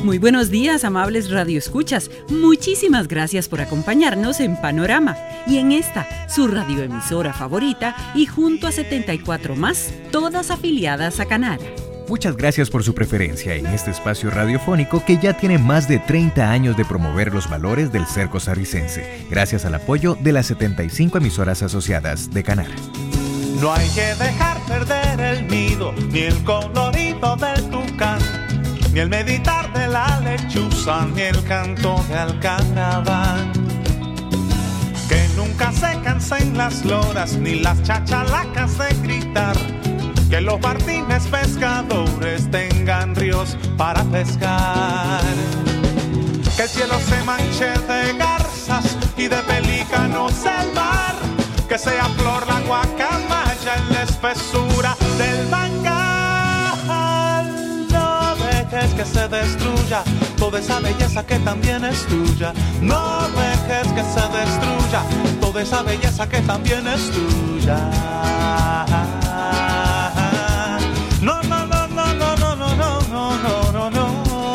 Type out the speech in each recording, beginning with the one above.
Muy buenos días, amables radioescuchas. Muchísimas gracias por acompañarnos en Panorama y en esta, su radioemisora favorita y junto a 74 más, todas afiliadas a Canara. Muchas gracias por su preferencia en este espacio radiofónico que ya tiene más de 30 años de promover los valores del ser costarricense, gracias al apoyo de las 75 emisoras asociadas de Canara. No hay que dejar perder el nido, ni el colorido del tucán, ni el meditar de la lechuza, ni el canto de alcaraván. Que nunca se cansen las loras, ni las chachalacas de gritar. Que los bartines pescadores tengan ríos para pescar. Que el cielo se manche de garzas y de pelícanos el mar. Que sea flor la guacamaya en la espesura del mangal. No dejes que se destruya toda esa belleza que también es tuya. No dejes que se destruya toda esa belleza que también es tuya. No, no, no, no, no, no, no, no, no, no, no.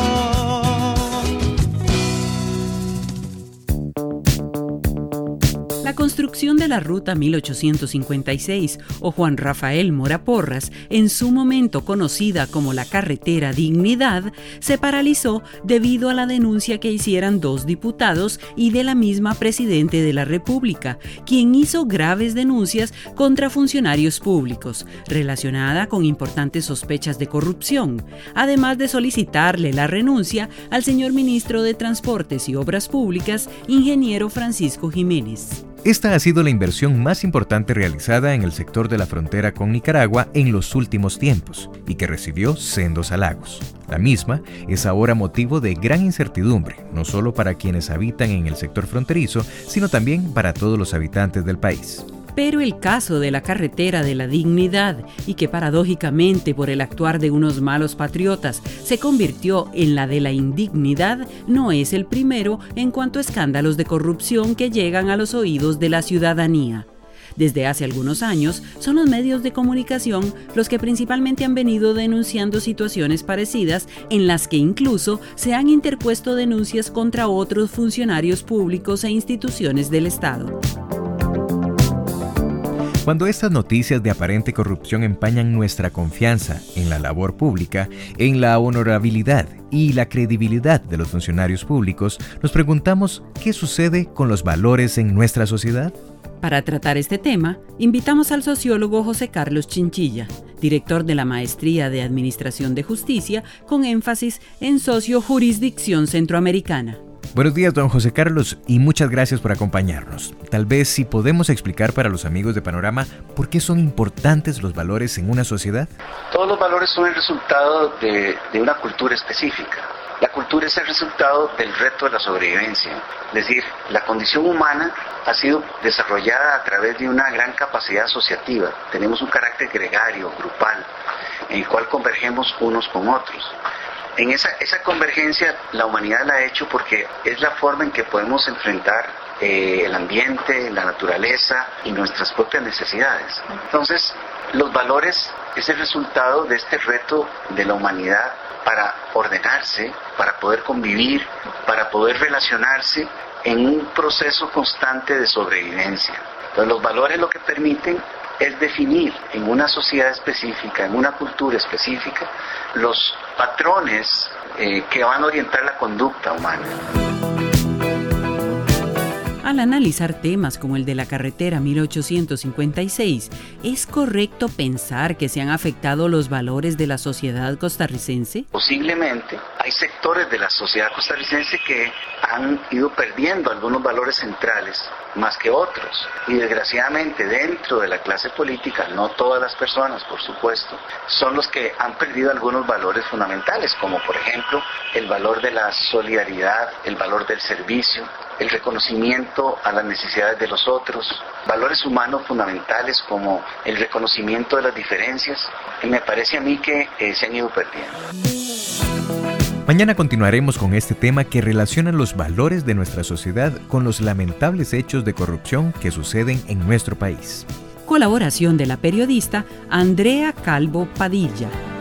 La construcción de la Ruta 1856 o Juan Rafael Mora Porras, en su momento conocida como la Carretera Dignidad, se paralizó debido a la denuncia que hicieran 2 diputados y de la misma Presidente de la República, quien hizo graves denuncias contra funcionarios públicos, relacionada con importantes sospechas de corrupción, además de solicitarle la renuncia al señor ministro de Transportes y Obras Públicas, ingeniero Francisco Jiménez. Esta ha sido la inversión más importante realizada en el sector de la frontera con Nicaragua en los últimos tiempos y que recibió sendos halagos. La misma es ahora motivo de gran incertidumbre, no solo para quienes habitan en el sector fronterizo, sino también para todos los habitantes del país. Pero el caso de la Carretera de la Dignidad, y que paradójicamente por el actuar de unos malos patriotas se convirtió en la de la indignidad, no es el primero en cuanto a escándalos de corrupción que llegan a los oídos de la ciudadanía. Desde hace algunos años, son los medios de comunicación los que principalmente han venido denunciando situaciones parecidas en las que incluso se han interpuesto denuncias contra otros funcionarios públicos e instituciones del Estado. Cuando estas noticias de aparente corrupción empañan nuestra confianza en la labor pública, en la honorabilidad y la credibilidad de los funcionarios públicos, nos preguntamos ¿qué sucede con los valores en nuestra sociedad? Para tratar este tema, invitamos al sociólogo José Carlos Chinchilla, director de la Maestría de Administración de Justicia, con énfasis en Sociojurisdicción Centroamericana. Buenos días, don José Carlos, y muchas gracias por acompañarnos. Tal vez si podemos explicar para los amigos de Panorama por qué son importantes los valores en una sociedad. Todos los valores son el resultado de una cultura específica. La cultura es el resultado del reto de la sobrevivencia. Es decir, la condición humana ha sido desarrollada a través de una gran capacidad asociativa. Tenemos un carácter gregario, grupal, en el cual convergemos unos con otros. En esa convergencia la humanidad la ha hecho porque es la forma en que podemos enfrentar el ambiente, la naturaleza y nuestras propias necesidades. Entonces, los valores es el resultado de este reto de la humanidad para ordenarse, para poder convivir, para poder relacionarse en un proceso constante de sobrevivencia. Entonces, los valores lo que permiten es definir en una sociedad específica, en una cultura específica, los patrones que van a orientar la conducta humana. Al analizar temas como el de la Carretera 1856, ¿es correcto pensar que se han afectado los valores de la sociedad costarricense? Posiblemente hay sectores de la sociedad costarricense que han ido perdiendo algunos valores centrales más que otros. Y desgraciadamente dentro de la clase política, no todas las personas, por supuesto, son los que han perdido algunos valores fundamentales, como por ejemplo el valor de la solidaridad, el valor del servicio, el reconocimiento a las necesidades de los otros, valores humanos fundamentales como el reconocimiento de las diferencias, y me parece a mí que se han ido perdiendo. Mañana continuaremos con este tema que relaciona los valores de nuestra sociedad con los lamentables hechos de corrupción que suceden en nuestro país. Colaboración de la periodista Andrea Calvo Padilla.